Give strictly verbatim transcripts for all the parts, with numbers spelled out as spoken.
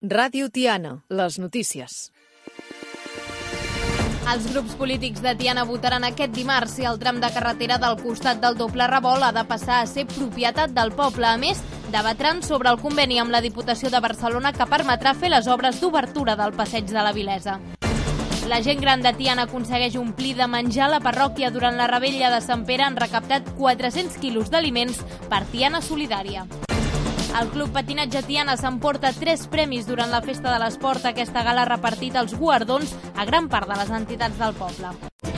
Ràdio Tiana, les notícies. Els grups polítics de Tiana votaran aquest dimarts si el tram de carretera del costat del doble revolt ha de passar a ser propietat del poble. A més, debatran sobre el conveni amb la Diputació de Barcelona que permetrà fer les obres d'obertura del passeig de la Vilesa. La gent gran de Tiana aconsegueix omplir de menjar la parròquia. Durant la revetlla de Sant Pere han recaptat quatre-cents quilos d'aliments per Tiana Solidària. El Club Patinatge Tiana s'emporta tres premis durant la Festa de l'Esport. Aquesta gala ha repartit els guardons a gran part de les entitats del poble.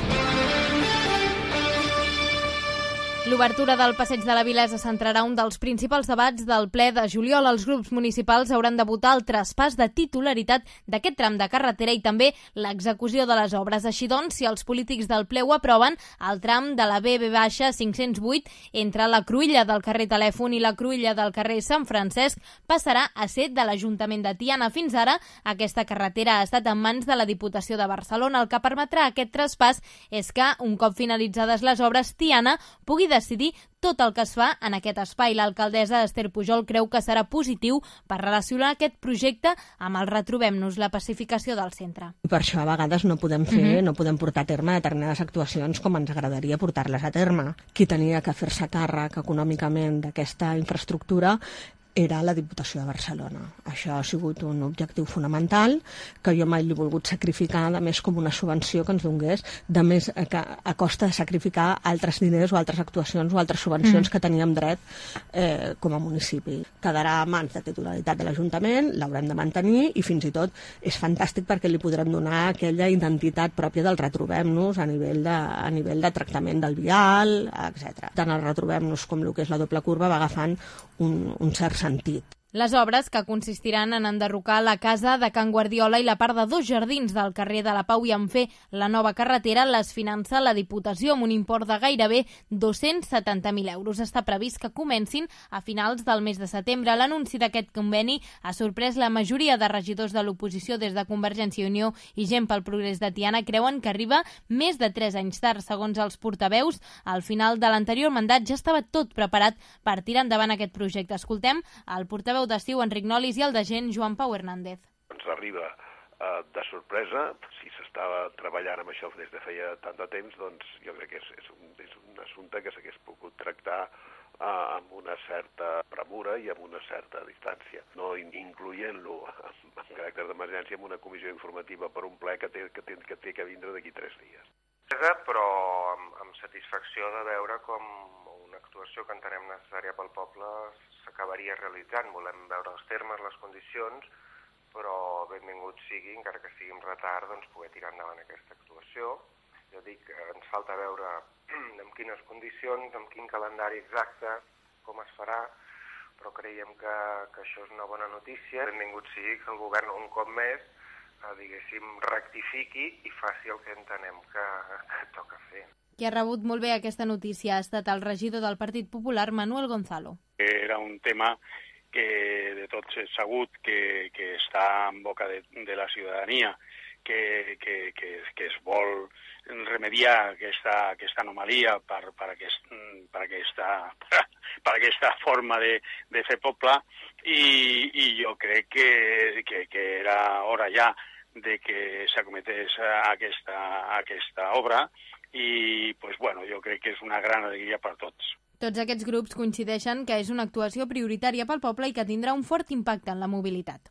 L'obertura del passeig de la Vilesa centrarà un dels principals debats del ple de juliol. Els grups municipals hauran de votar el traspàs de titularitat d'aquest tram de carretera i també l'execució de les obres. Així doncs, si els polítics del ple ho aproven, el tram de la B B cinc-cents vuit entre la cruïlla del carrer Telèfon i la cruïlla del carrer Sant Francesc passarà a ser de l'Ajuntament de Tiana. Fins ara, aquesta carretera ha estat en mans de la Diputació de Barcelona. El que permetrà aquest traspàs és que, un cop finalitzades les obres, Tiana pugui decidir tot el que es fa en aquest espai. L'alcaldessa Esther Pujol creu que serà positiu per relacionar aquest projecte amb el Retrobem-nos, la pacificació del centre. Per això a vegades no podem fer, uh-huh. no podem portar a terme determinades actuacions com ens agradaria portar-les a terme. Qui tenia que fer-se càrrec econòmicament d'aquesta infraestructura era la Diputació de Barcelona. Això ha sigut un objectiu fonamental que jo mai l'he volgut sacrificar, a més com una subvenció que ens donés, de més a, a costa de sacrificar altres diners o altres actuacions o altres subvencions mm. que teníem dret eh, com a municipi. Quedarà a mans de titularitat de l'Ajuntament, l'haurem de mantenir i fins i tot és fantàstic perquè li podrem donar aquella identitat pròpia del Retrobem-nos a nivell de, a nivell de tractament del vial, etcètera. Tant el Retrobem-nos com el que és la doble curva va agafant un, un cert sentit. Les obres, que consistiran en enderrocar la casa de Can Guardiola i la part de dos jardins del carrer de la Pau i en fer la nova carretera, les finança la Diputació amb un import de gairebé dos-cents setanta mil euros. Està previst que comencin a finals del mes de setembre. L'anunci d'aquest conveni ha sorprès la majoria de regidors de l'oposició. Des de Convergència i Unió i Gent pel Progrés de Tiana creuen que arriba més de tres anys tard. Segons els portaveus, al final de l'anterior mandat ja estava tot preparat per tirar endavant aquest projecte. Escoltem el portaveu d'Estiu, Enric Nolis, i el de Gent, Joan Pau Hernández. Ens arriba eh, de sorpresa. Si s'estava treballant amb això des de feia tant de temps, doncs jo crec que és, és, un, és un assumpte que s'hagués pogut tractar eh, amb una certa premura i amb una certa distància, no incloent-lo amb, amb caràcter d'emergència en una comissió informativa per un ple que té que, té, que, té que vindre d'aquí tres dies. Però amb, amb satisfacció de veure com una actuació que entenem necessària pel poble s'acabaria realitzant. Volem veure els termes, les condicions, però benvingut sigui, encara que sigui amb retard, doncs poder tirar endavant aquesta actuació. Jo dic que ens falta veure en quines condicions, en quin calendari exacte, com es farà, però creiem que, que això és una bona notícia. Benvingut sigui que el govern un cop més eh, diguéssim, rectifiqui i faci el que entenem que, que toca fer. Qui ha rebut molt bé aquesta notícia ha estat el regidor del Partit Popular, Manuel Gonzalo. Era un tema que de tots és sabut que, que està en boca de, de la ciutadania, que, que, que, que es vol remediar aquesta, aquesta anomalia per, per, aquest, per, aquesta, per aquesta forma de, de fer poble i, i jo crec que, que, que era hora ja de que s'acometés aquesta, aquesta obra i pues, bueno, jo crec que és una gran alegria per tots. Tots aquests grups coincideixen que és una actuació prioritària pel poble i que tindrà un fort impacte en la mobilitat.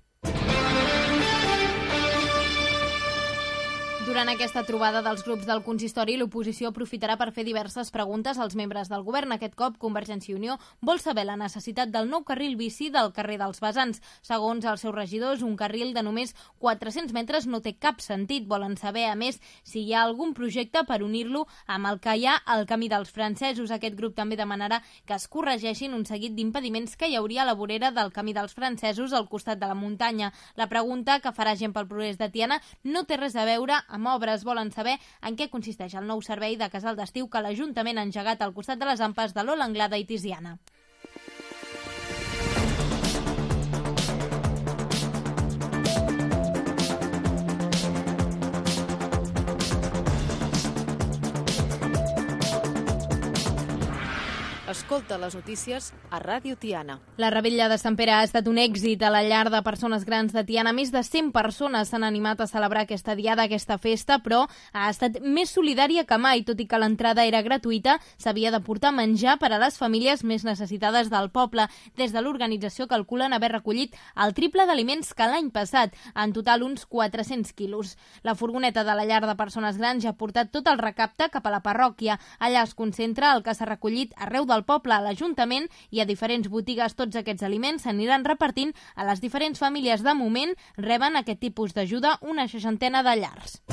Durant aquesta trobada dels grups del consistori, l'oposició aprofitarà per fer diverses preguntes als membres del govern. Aquest cop, Convergència i Unió vol saber la necessitat del nou carril bici del carrer dels Besants. Segons els seus regidors, un carril de només quatre-cents metres no té cap sentit. Volen saber, a més, si hi ha algun projecte per unir-lo amb el que hi ha al camí dels francesos. Aquest grup també demanarà que es corregeixin un seguit d'impediments que hi hauria a la vorera del camí dels francesos al costat de la muntanya. La pregunta que farà Gent pel Progrés de Tiana no té res a veure amb obres. Volen saber en què consisteix el nou servei de casal d'estiu que l'Ajuntament ha engegat al costat de les Ampes de l'Ola Anglada i Tiziana. Escolta les notícies a Ràdio Tiana. La Revetlla de Sant Pere ha estat un èxit a la llar de persones grans de Tiana. Més de cent persones s'han animat a celebrar aquesta diada, aquesta festa, però ha estat més solidària que mai. Tot i que l'entrada era gratuïta, s'havia de portar menjar per a les famílies més necessitades del poble. Des de l'organització calculen haver recollit el triple d'aliments que l'any passat, en total uns quatre-cents quilos. La furgoneta de la llar de persones grans ja ha portat tot el recapte cap a la parròquia. Allà es concentra el que s'ha recollit arreu del poble, a l'Ajuntament i a diferents botigues. Tots aquests aliments s'aniran repartint a les diferents famílies. De moment reben aquest tipus d'ajuda una seixantena de llars.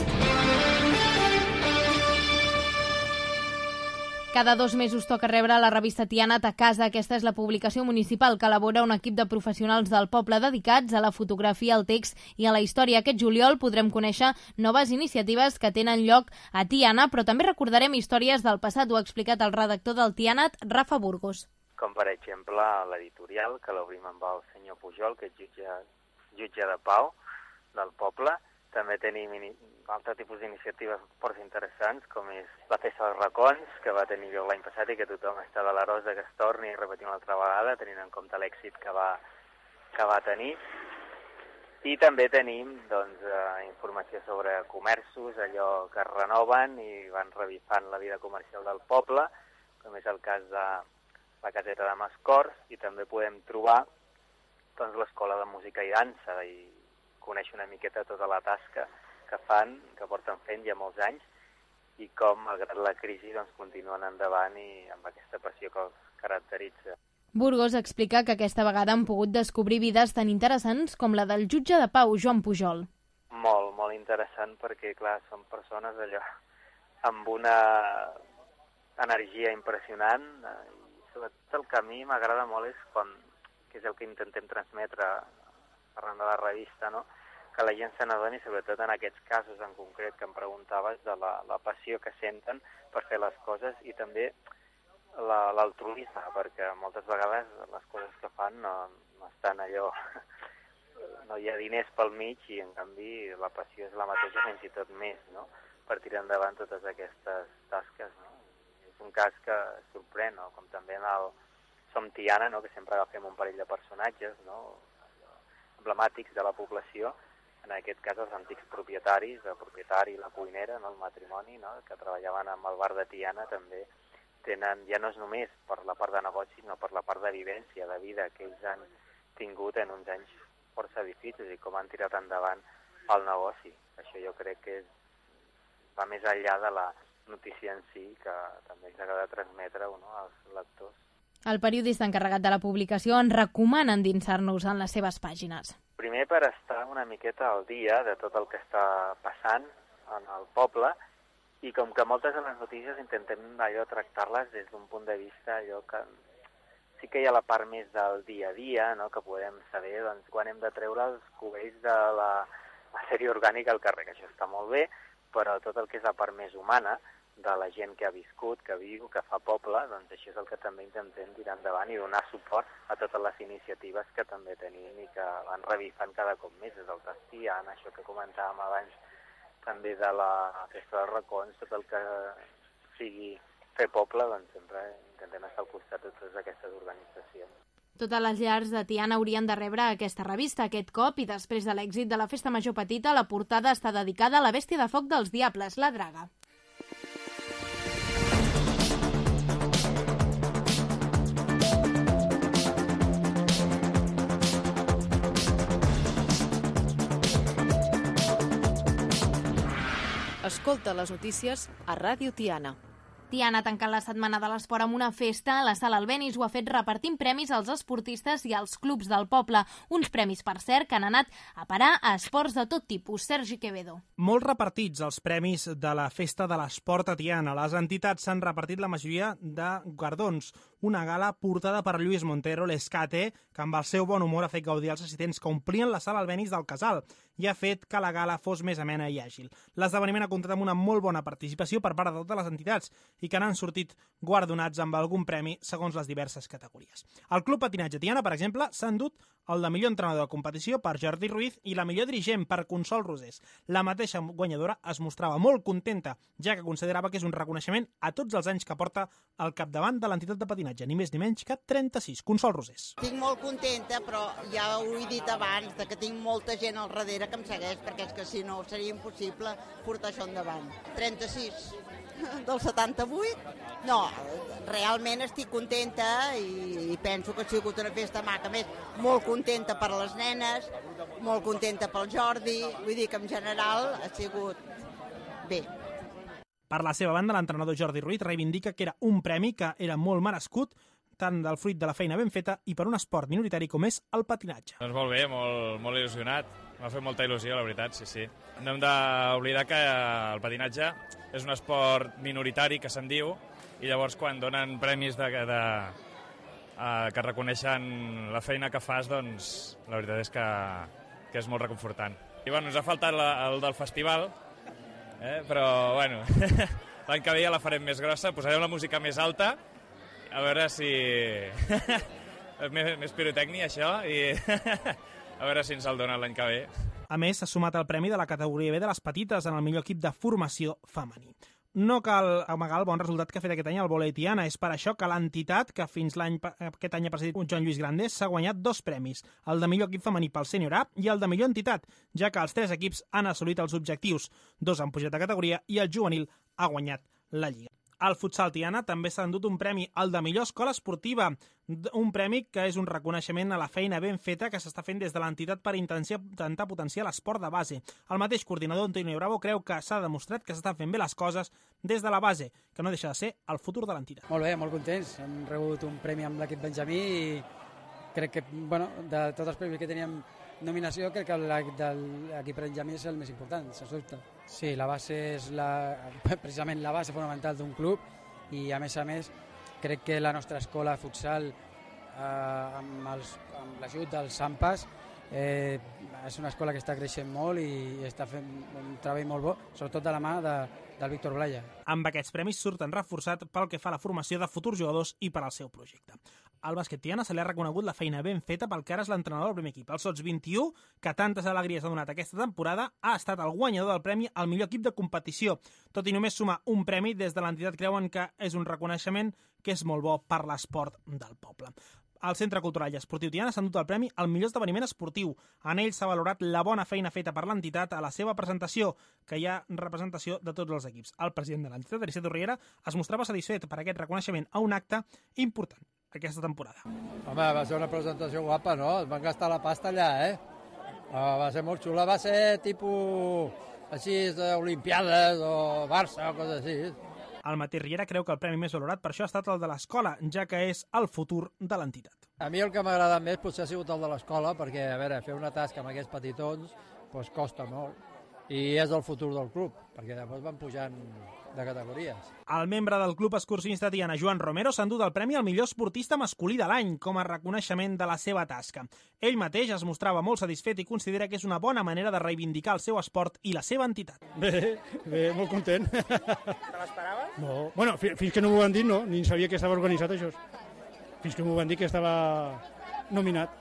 Cada dos mesos toca rebre la revista Tiana a casa. Aquesta és la publicació municipal que elabora un equip de professionals del poble dedicats a la fotografia, al text i a la història. Aquest juliol podrem conèixer noves iniciatives que tenen lloc a Tiana, però també recordarem històries del passat. Ho ha explicat el redactor del Tianat, Rafa Burgos. Com per exemple l'editorial, que l'obrim amb el senyor Pujol, que és jutge, jutge de pau del poble. També tenim altre tipus d'iniciatives força interessants, com és la Festa dels Racons, que va tenir lloc l'any passat i que tothom està de l'Aròs de que es torni repetint una altra vegada, tenint en compte l'èxit que va, que va tenir. I també tenim doncs, eh, informació sobre comerços, allò que es renoven i van revifant la vida comercial del poble, com és el cas de la caseta de Mascors, i també podem trobar doncs, l'escola de música i dansa, i conèixer una miqueta tota la tasca que fan, que porten fent ja molts anys, i com, malgrat la crisi, doncs, continuen endavant i amb aquesta passió que els caracteritza. Burgos explica que aquesta vegada han pogut descobrir vides tan interessants com la del jutge de pau, Joan Pujol. Molt, molt interessant, perquè, clar, són persones allò amb una energia impressionant, i sobretot el que a mi m'agrada molt és quan, que és el que intentem transmetre arran de la revista, no? Que la gent se n'adoni, sobretot en aquests casos en concret que em preguntaves, de la, la passió que senten per fer les coses i també l'altruisme, perquè moltes vegades les coses que fan no, no estan allò, no hi ha diners pel mig i en canvi la passió és la mateixa, fins i tot més, no? Per tirar endavant totes aquestes tasques, no? És un cas que sorprèn, no? Com també en el Som Tiana, no? Que sempre agafem un parell de personatges, no? Emblemàtics de la població, en aquest cas els antics propietaris, el propietari i la cuinera, no? El matrimoni, no? Que treballaven amb el bar de Tiana, també tenen, ja no és només per la part de negoci, sinó per la part de vivència, de vida que ells han tingut en uns anys força difícils i com han tirat endavant el negoci. Això jo crec que és, va més enllà de la notícia en si, que també ens agrada transmetre, no? Als lectors. El periodista encarregat de la publicació ens recomana endinsar-nos en les seves pàgines. Primer per estar una miqueta al dia de tot el que està passant en el poble i com que moltes de les notícies intentem allò tractar-les des d'un punt de vista allò que sí que hi ha la part més del dia a dia, no? Que podem saber doncs, quan hem de treure els cubells de la, la sèrie orgànica al carrer, que això està molt bé, però tot el que és la part més humana de la gent que ha viscut, que viu, que fa poble, doncs això és el que també intentem tirar endavant i donar suport a totes les iniciatives que també tenim i que van revifant cada cop més, des del Tastian, això que comentàvem abans, també de la Festa dels Racons, tot el que sigui fer poble, doncs sempre intentem estar al costat de totes aquestes organitzacions. Totes les llars de Tiana haurien de rebre aquesta revista aquest cop i després de l'èxit de la Festa Major Petita, la portada està dedicada a la bèstia de foc dels diables, la Draga. Escolta les notícies a Ràdio Tiana. Tiana ha tancat la setmana de l'esport amb una festa. La Sala Albéniz ho ha fet repartint premis als esportistes i als clubs del poble. Uns premis, per cert, que han anat a parar a esports de tot tipus. Sergi Quevedo. Molt repartits els premis de la Festa de l'Esport a Tiana. Les entitats s'han repartit la majoria de guardons. Una gala portada per Lluís Montero, l'Escate, que amb el seu bon humor ha fet gaudir els assistents que omplien la Sala Albéniz del Casal i ha fet que la gala fos més amena i àgil. L'esdeveniment ha comptat amb una molt bona participació per part de totes les entitats i que n'han sortit guardonats amb algun premi segons les diverses categories. El Club Patinatge Tiana, per exemple, s'ha endut el de millor entrenador de competició per Jordi Ruiz i la millor dirigent per Consol Rosés. La mateixa guanyadora es mostrava molt contenta, ja que considerava que és un reconeixement a tots els anys que porta al capdavant de l'entitat de patinatge, ni més ni menys que trenta-sis. Consol Rosés. Estic molt contenta, però ja ho he dit abans, de que tinc molta gent al darrere que em segueix, perquè és que si no seria impossible portar això endavant. trenta-sis del setanta-vuit? No, realment estic contenta i, i penso que ha sigut una festa maca. A més, molt contenta per les nenes, molt contenta pel Jordi, vull dir que en general ha sigut bé. Per la seva banda, l'entrenador Jordi Ruiz reivindica que era un premi que era molt merescut, tant del fruit de la feina ben feta i per un esport minoritari com és el patinatge. Doncs molt bé, molt, molt il·lusionat. M'ha fet molta il·lusió, la veritat, sí, sí. No hem d'oblidar que el patinatge és un esport minoritari, que se'n diu, i llavors quan donen premis de, de, uh, que reconeixen la feina que fas, doncs la veritat és que, que és molt reconfortant. I bueno, ens ha faltat la, el del festival, eh? Però bueno, l'any que ve ja la farem més grossa, posarem la música més alta, a veure si... més, més pirotècnia, això, i a veure si ens el donen l'any que ve. A més, s'ha sumat el premi de la categoria B de les petites en el millor equip de formació femení. No cal amagar el bon resultat que ha fet aquest any el vòlei Tiana. És per això que l'entitat, que fins l'any aquest any ha presidit Joan Lluís Grandes, s'ha guanyat dos premis, el de millor equip femení pel Sènior A i el de millor entitat, ja que els tres equips han assolit els objectius. Dos han pujat de categoria i el juvenil ha guanyat la Lliga. Al futsal Tiana també s'ha endut un premi, el de millor escola esportiva, un premi que és un reconeixement a la feina ben feta que s'està fent des de l'entitat per intentar potenciar l'esport de base. El mateix coordinador Antonio Bravo creu que s'ha demostrat que s'estan fent bé les coses des de la base, que no deixa de ser el futur de l'entitat. Molt bé, molt contents. Hem rebut un premi amb l'equip Benjamí i crec que, bueno, de tots els premis que teníem nominació, crec que l'equip Benjamí és el més important, sens dubte. Sí, la base és la, precisament la base fonamental d'un club i, a més a més, crec que la nostra escola de futsal, eh, amb, els, amb l'ajut dels SAMPAs, eh, és una escola que està creixent molt i està fent un treball molt bo, sobretot de la mà de, del Víctor Blaya. Amb aquests premis surten reforçat pel que fa a la formació de futurs jugadors i per al seu projecte. Al bàsquet Tiana se li ha reconegut la feina ben feta pel que ara és l'entrenador del primer equip. El Sots vint-i-u, que tantes alegries ha donat aquesta temporada, ha estat el guanyador del premi al millor equip de competició. Tot i només sumar un premi, des de l'entitat creuen que és un reconeixement que és molt bo per l'esport del poble. Al Centre Cultural i Esportiu Tiana s'ha endut el premi al millor esdeveniment esportiu. En ell s'ha valorat la bona feina feta per l'entitat a la seva presentació, que hi ha representació de tots els equips. El president de l'entitat, Aristeto Riera, es mostrava satisfet per aquest reconeixement a un acte important aquesta temporada. Home, va ser una presentació guapa, no? Es van gastar la pasta allà, eh? Uh, va ser molt xula, va ser tipus així d'Olimpiades o Barça o coses així. El mateix Riera creu que el premi més valorat per això ha estat el de l'escola, ja que és el futur de l'entitat. A mi el que m'ha agradat més potser ha sigut el de l'escola, perquè, a veure, fer una tasca amb aquests petitons doncs costa molt. I és el futur del club, perquè després van pujant de categories. El membre del Club Excursionista Tiana, Joan Romero, s'ha endut el premi al millor esportista masculí de l'any com a reconeixement de la seva tasca. Ell mateix es mostrava molt satisfet i considera que és una bona manera de reivindicar el seu esport i la seva entitat. Bé, bé, molt content. Te l'esperaves? No. Bueno, fins que no m'ho van dir, no. Ni sabia que estava organitzat això. Fins que m'ho van dir que estava nominat.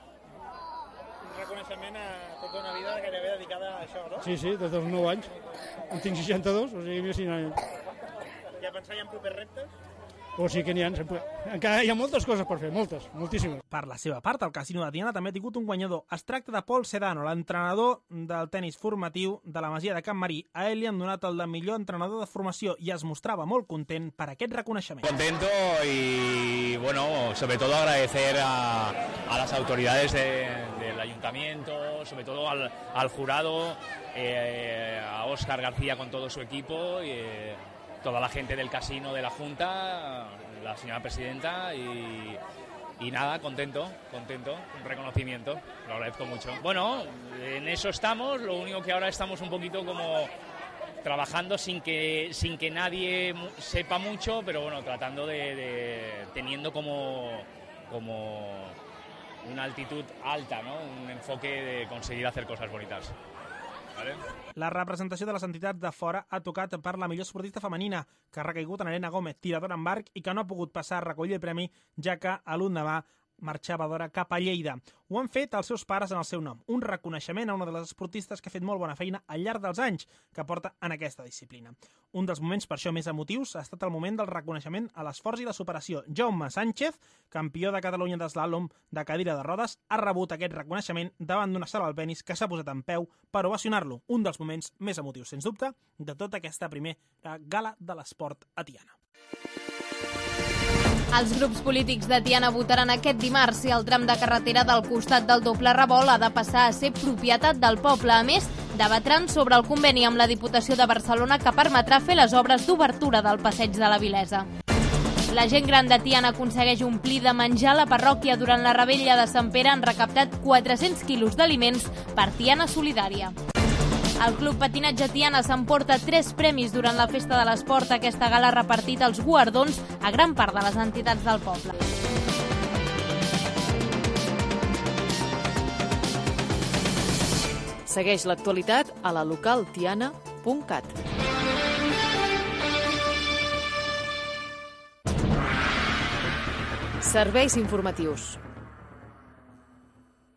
Un reconeixement a tota una vida gairebé dedicada a això, no? Sí, sí, des dels nou anys. En tinc seixanta-dos, o sigui, mira si no... Ja pensar ja en propers reptes? O sigui que n'hi ha, sempre... encara hi ha moltes coses per fer, moltes, moltíssimes. Per la seva part, el Casino de Tiana també ha tingut un guanyador. Es tracta de Pol Sedano, l'entrenador del tenis formatiu de la Masia de Can Marí. A ell li han donat el de millor entrenador de formació i es mostrava molt content per aquest reconeixement. Contento y, bueno, sobre todo agradecer a, a las autoridades de, del ayuntamiento, sobre todo al, al jurado, eh, a Óscar García con todo su equipo y... Eh, toda la gente del casino, de la Junta, la señora presidenta y, y nada, contento, contento, un reconocimiento, lo agradezco mucho. Bueno, en eso estamos, lo único que ahora estamos un poquito como trabajando sin que, sin que nadie sepa mucho, pero bueno, tratando de, de teniendo como, como una altitud alta, ¿no? Un enfoque de conseguir hacer cosas bonitas. Vale? La representació de les entitats de fora ha tocat per la millor esportista femenina, que ha recaigut en Elena Gómez, tiradora en arc, i que no ha pogut passar a recollir el premi, ja que a l'endemà marxava d'hora cap a Lleida. Ho han fet els seus pares en el seu nom, un reconeixement a una de les esportistes que ha fet molt bona feina al llarg dels anys que porta en aquesta disciplina. Un dels moments per això més emotius ha estat el moment del reconeixement a l'esforç i la superació. Jaume Sánchez, campió de Catalunya d'eslàlom de cadira de rodes, ha rebut aquest reconeixement davant d'una sala alpenis que s'ha posat en peu per ovacionar-lo. Un dels moments més emotius, sens dubte, de tota aquesta primera gala de l'esport a Tiana. Els grups polítics de Tiana votaran aquest dimarts si el tram de carretera del costat del doble revolt ha de passar a ser propietat del poble. A més, debatran sobre el conveni amb la Diputació de Barcelona que permetrà fer les obres d'obertura del passeig de la Vilesa. La gent gran de Tiana aconsegueix omplir de menjar la parròquia. Durant la rebella de Sant Pere han recaptat quatre-cents quilos d'aliments per Tiana Solidària. El Club Patinatge Tiana s'emporta tres premis durant la Festa de l'Esport. Aquesta gala ha repartit els guardons a gran part de les entitats del poble. Segueix l'actualitat a la local tiana punt cat. Serveis informatius.